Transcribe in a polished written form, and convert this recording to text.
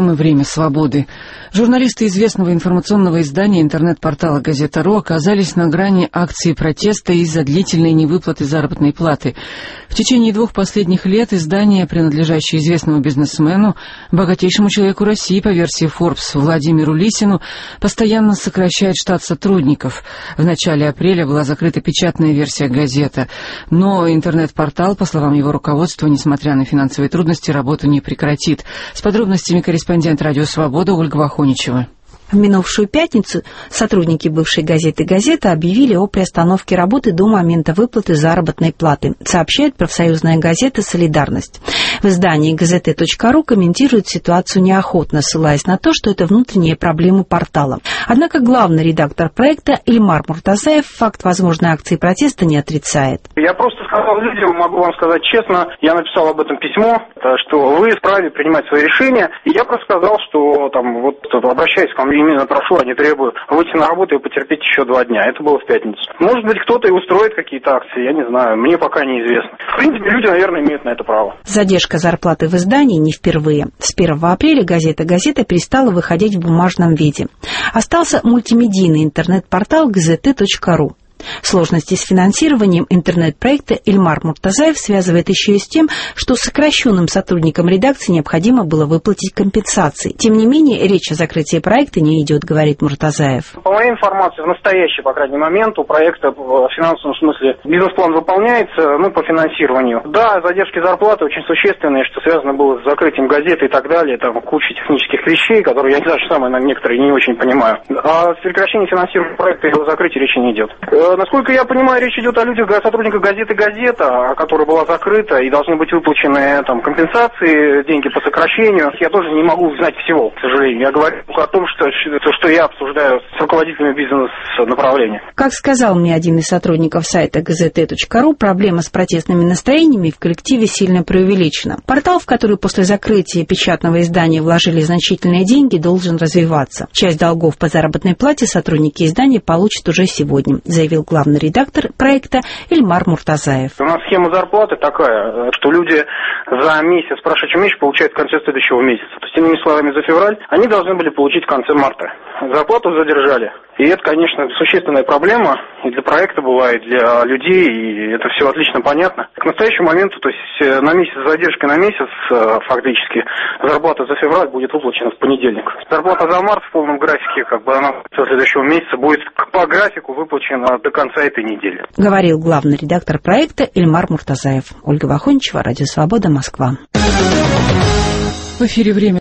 программы «Время свободы». Журналисты известного информационного издания интернет-портала «Газета.ру» оказались на грани акции протеста из-за длительной невыплаты заработной платы. В течение 2 последних лет издание, принадлежащее известному бизнесмену, богатейшему человеку России по версии Forbes Владимиру Лисину, постоянно сокращает штат сотрудников. В начале апреля была закрыта печатная версия «Газета», но интернет-портал, по словам его руководства, несмотря на финансовые трудности, работу не прекратит. С подробностями корреспондент «Радио Свобода» Ольга Вахоничева. В минувшую пятницу сотрудники бывшей газеты «Газета» объявили о приостановке работы до момента выплаты заработной платы, сообщает профсоюзная газета «Солидарность». В издании «Газета.ру» комментируют ситуацию неохотно, ссылаясь на то, что это внутренние проблемы портала. Однако главный редактор проекта Ильмар Муртазаев факт возможной акции протеста не отрицает. Я просто сказал людям, могу вам сказать честно, я написал об этом письмо, что вы вправе принимать свои решения, и я просто сказал, что обращаясь ко мне, именно прошу, а не требую выйти на работу и потерпеть еще 2 дня. Это было в пятницу. Может быть, кто-то и устроит какие-то акции, я не знаю, мне пока неизвестно. В принципе, люди, наверное, имеют на это право. Задержка зарплаты в издании не впервые. С 1 апреля «Газета» перестала выходить в бумажном виде. Остался мультимедийный интернет-портал «Газета.ру». Сложности с финансированием интернет-проекта Ильмар Муртазаев связывает еще и с тем, что сокращенным сотрудникам редакции необходимо было выплатить компенсации. Тем не менее, речь о закрытии проекта не идет, говорит Муртазаев. По моей информации, в настоящий, по крайней момент, у проекта в финансовом смысле бизнес-план выполняется, по финансированию. Да, задержки зарплаты очень существенные, что связано было с закрытием газеты и так далее, там куча технических вещей, которые я даже сам некоторые не очень понимаю. А с прекращением финансирования проекта и его закрытия речи не идет. Насколько я понимаю, речь идет о людях, о сотрудниках газеты «Газета», которая была закрыта, и должны быть выплачены компенсации, деньги по сокращению. Я тоже не могу знать всего, к сожалению. Я говорю только о том, что я обсуждаю с руководителями бизнес-направления. Как сказал мне один из сотрудников сайта «Газета.ру», проблема с протестными настроениями в коллективе сильно преувеличена. Портал, в который после закрытия печатного издания вложили значительные деньги, должен развиваться. Часть долгов по заработной плате сотрудники издания получат уже сегодня, заявил главный редактор проекта Ильмар Муртазаев. У нас схема зарплаты такая, что люди за месяц, прошедший месяц, получают в конце следующего месяца. То есть, иными словами, за февраль они должны были получить в конце марта. Зарплату задержали. И это, конечно, существенная проблема и для проекта была, и для людей, и это все отлично понятно. К настоящему моменту, то есть на месяц, задержка на месяц, фактически, зарплата за февраль будет выплачена в понедельник. Зарплата за март в полном графике, она со следующего месяца будет по графику выплачена до конца этой недели. Говорил главный редактор проекта Ильмар Муртазаев. Ольга Вахоничева, Радио Свобода, Москва. В эфире «Время